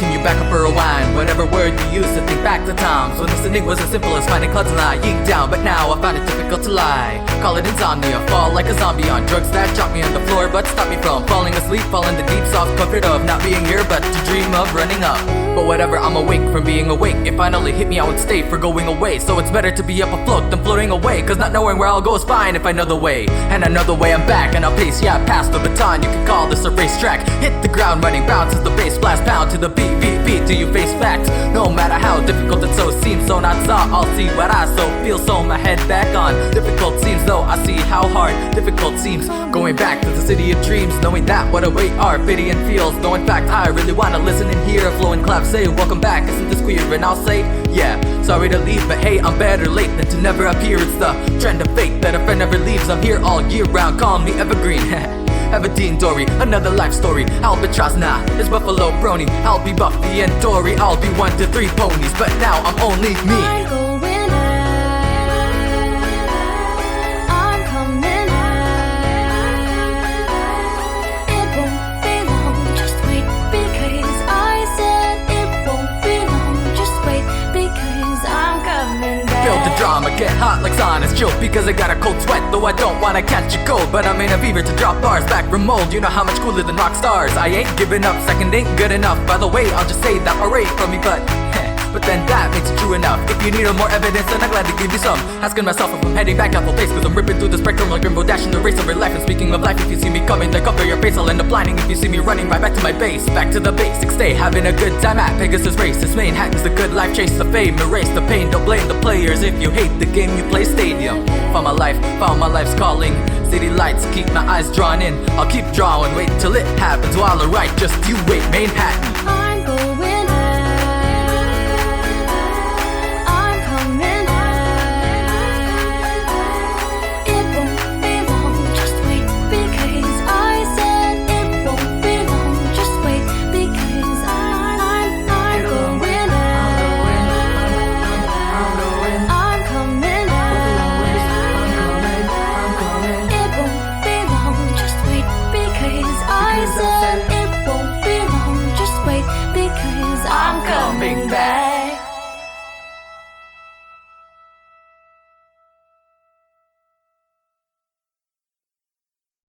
can you back up or rewind? Whatever word you used to think back to times when listening was as simple as finding clouds and lying down. But now I found it difficult to lie. Call it insomnia, fall like a zombie on drugs that drop me on the floor but stop me from falling asleep. Fall in the deep soft comfort of not being here but to dream of running up. But whatever, I'm awake from being awake. It finally hit me, I would stay for going away. So it's better to be up afloat than floating away, cause not knowing where I'll go is fine if I know the way. And I know the way, I'm back and I'll pace, yeah, pass the baton. You can call this a racetrack. Hit the ground running, bounces the bass, blast pound to the beat, beat till you face facts. No matter how difficult it so seems, so not saw, I'll see what I so feel. So my head back on. Difficult seems though I see how hard difficult seems. Going back to the city of dreams, knowing that what await are pity and feels. Though in fact I really wanna listen and hear a flowing clap say welcome back, isn't this queer? And I'll say yeah, sorry to leave, but hey, I'm better late than to never appear. It's the trend of fate that a friend never leaves. I'm here all year round, call me evergreen. Everdeen Dory, another life story. Albatross, nah, it's Buffalo Brony. I'll be Buffy and Dory, I'll be 1 to 3 ponies. But now I'm only me. I'm going out, I'm coming out. It won't be long, just wait, because I said it won't be long. Just wait, because I'm coming back. Feel the drama, get hot like saunas, chill because I got a cold sweat. Though I don't wanna catch a cold, but I'm in a fever to drop bars back from mold. You know how much cooler than rock stars. I ain't giving up, second ain't good enough. By the way, I'll just say that alright from me, but then that makes it true enough. If you need more evidence, then I'm glad to give you some. Asking myself if I'm heading back out the place, cause I'm ripping through the spectrum like Rainbow Dash in the race over life. And speaking of life, if you see me coming, then cover your face. I'll end up blinding if you see me running right back to my base. Back to the basics, stay having a good time at Pegasus race. This Manhattan's the good life, chase the fame, erase the pain. Don't blame the players if you hate the game you play stadium. Found my life's calling. City lights keep my eyes drawn in. I'll keep drawing, wait till it happens while I write. Just you wait, Manhattan.